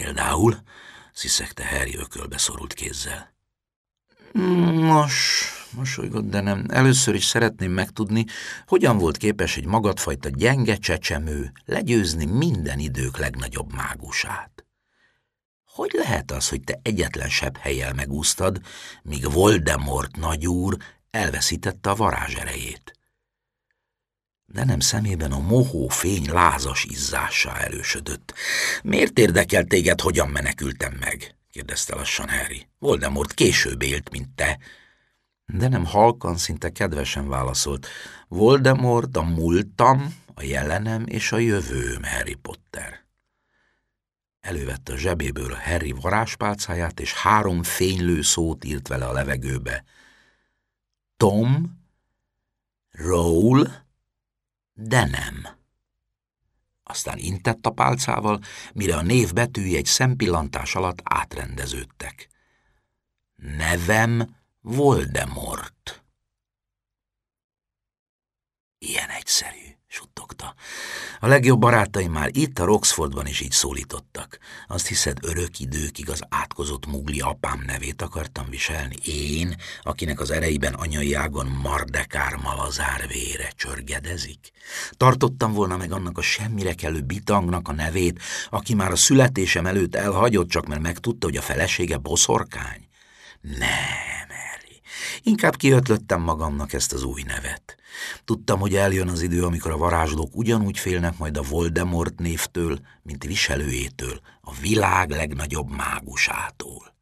Például, sziszegte Harry ökölbe szorult kézzel. Nos, mosolygott, de nem. Először is szeretném megtudni, hogyan volt képes egy magadfajta gyenge csecsemő legyőzni minden idők legnagyobb mágusát. Hogy lehet az, hogy te egyetlen sebb hellyel megúsztad, míg Voldemort nagyúr elveszítette a varázserejét? De nem szemében a mohó fény lázas izzássá erősödött. Miért érdekel téged, hogyan menekültem meg? Kérdezte lassan Harry. Voldemort később élt, mint te. De nem halkan, szinte kedvesen válaszolt. Voldemort a múltam, a jelenem és a jövőm, Harry Potter. Elővette a zsebéből Harry varázspálcáját, és 3 fénylő szót írt vele a levegőbe. Tom, Roll, de nem. Aztán intett a pálcával, mire a név betűi egy szempillantás alatt átrendeződtek. Nevem Voldemort. Ilyen egyszerű, suttogta. A legjobb barátaim már itt a Roxfordban is így szólítottak. Azt hiszed, örök időkig az átkozott mugli apám nevét akartam viselni? Én, akinek az ereiben anyai ágon Mardekár Malazár vére csörgedezik? Tartottam volna meg annak a semmire kellő bitangnak a nevét, aki már a születésem előtt elhagyott, csak mert megtudta, hogy a felesége boszorkány? Nem, Harry. Inkább kiötlöttem magamnak ezt az új nevet. Tudtam, hogy eljön az idő, amikor a varázslók ugyanúgy félnek majd a Voldemort névtől, mint viselőjétől, a világ legnagyobb mágusától.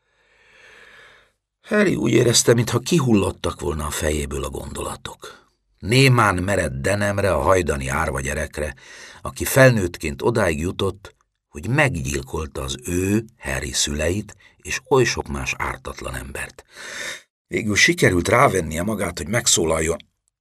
Harry úgy érezte, mintha kihullottak volna a fejéből a gondolatok. Némán meredt Denemre, a hajdani árva gyerekre, aki felnőttként odáig jutott, hogy meggyilkolta az ő, Harry szüleit, és oly sok más ártatlan embert. Végül sikerült rávennie magát, hogy megszólaljon.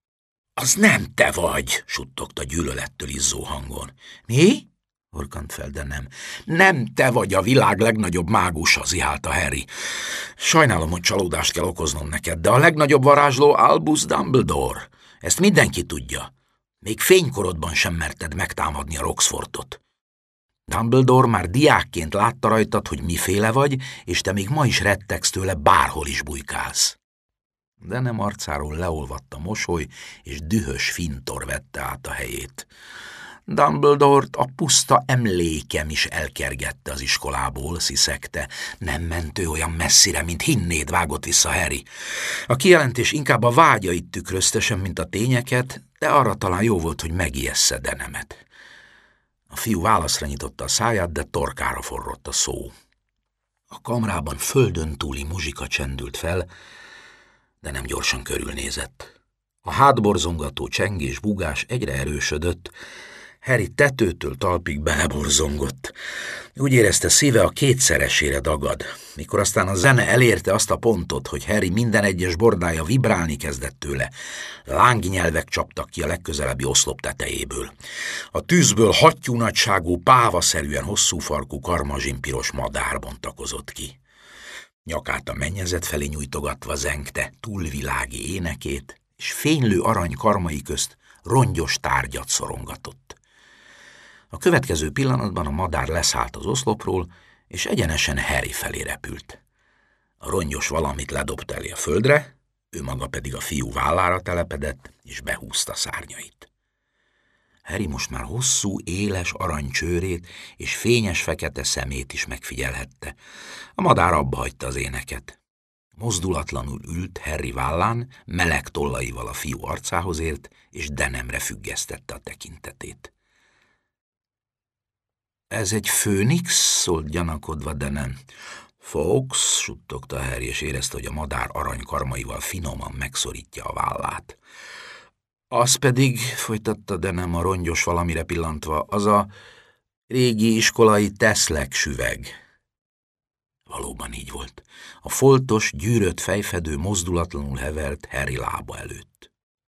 Az nem te vagy, suttogta gyűlölettől izzó hangon. Mi? Horkant fel, de nem. Nem te vagy a világ legnagyobb mágusa, zihálta Harry. Sajnálom, hogy csalódást kell okoznom neked, de a legnagyobb varázsló Albus Dumbledore. Ezt mindenki tudja. Még fénykorodban sem merted megtámadni a Roxfordot. Dumbledore már diákként látta rajtad, hogy miféle vagy, és te még ma is rettegsz tőle, bárhol is bujkálsz. De nem arcáról leolvadt a mosoly, és dühös fintor vette át a helyét. Dumbledore-t a puszta emlékem is elkergette az iskolából, sziszegte. Nem ment ő olyan messzire, mint hinnéd, vágott vissza Harry. A kijelentés inkább a vágyait tükrözte sem, mint a tényeket, de arra talán jó volt, hogy megijessze Denemet. A fiú válaszra nyitotta a száját, de torkára forrott a szó. A kamrában földön túli muzsika csendült fel, de nem gyorsan körülnézett. A hátborzongató csengés bugás egyre erősödött, Harry tetőtől talpig beleborzongott. Úgy érezte, szíve a kétszeresére dagad. Mikor aztán a zene elérte azt a pontot, hogy Harry minden egyes bordája vibrálni kezdett tőle, lángnyelvek csaptak ki a legközelebbi oszlop tetejéből. A tűzből hattyú nagyságú, pávaszerűen hosszú farkú karmazsinpiros madár bontakozott ki. Nyakát a mennyezet felé nyújtogatva zengte túlvilági énekét, és fénylő arany karmai közt rongyos tárgyat szorongatott. A következő pillanatban a madár leszállt az oszlopról, és egyenesen Harry felé repült. A rongyos valamit ledobta elé a földre, ő maga pedig a fiú vállára telepedett, és behúzta szárnyait. Harry most már hosszú, éles aranycsőrét és fényes fekete szemét is megfigyelhette. A madár abbahagyta az éneket. Mozdulatlanul ült Harry vállán, meleg tollaival a fiú arcához ért, és Denemre függesztette a tekintetét. Ez egy főnix? Szólt gyanakodva Denem. Fawkes, suttogta Harry, és érezte, hogy a madár aranykarmaival finoman megszorítja a vállát. Az pedig, folytatta Denem a rongyos valamire pillantva, az a régi iskolai teszlek süveg. Valóban így volt. A foltos, gyűrött fejfedő mozdulatlanul hevert Harry lába előtt.